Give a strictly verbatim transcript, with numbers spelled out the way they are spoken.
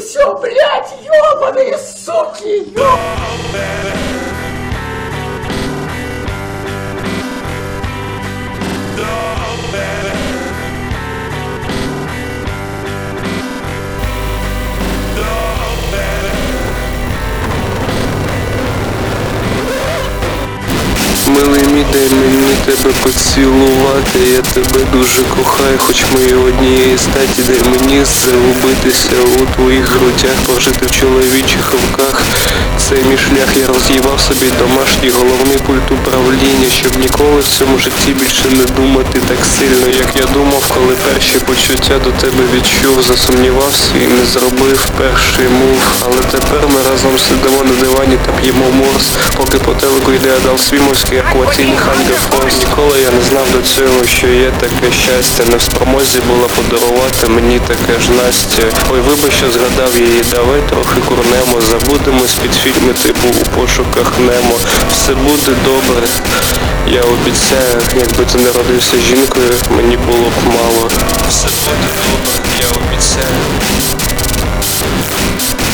все, блядь, ёбаные суки, ёбаные. Милий мій, дай мені тебе поцілувати, я тебе дуже кохаю, хоч ми однієї статі, дай мені загубитися у твоїх грудях, пожити в чоловічих руках. Цей мій шлях я роз'їбав собі домашній головний пульт управління, щоб ніколи в цьому житті більше не думати так сильно, як я думав, коли перші почуття до тебе відчув, засумнівався і не зробив перший мув. Але тепер ми разом сидимо на дивані та п'ємо морс, поки по телеку йде Адал Свімовський, акваційний Hunger Force. Ніколи я не знав до цього, що є таке щастя, не в спромозі була подарувати мені таке ж Настя. Ой, вибач, що згадав її, давай трохи курнемо, забудемось під фільми типу У пошуках Немо. Все буде добре, я обіцяю, якби ти не родився жінкою, мені було б мало. Все буде добре, я обіцяю.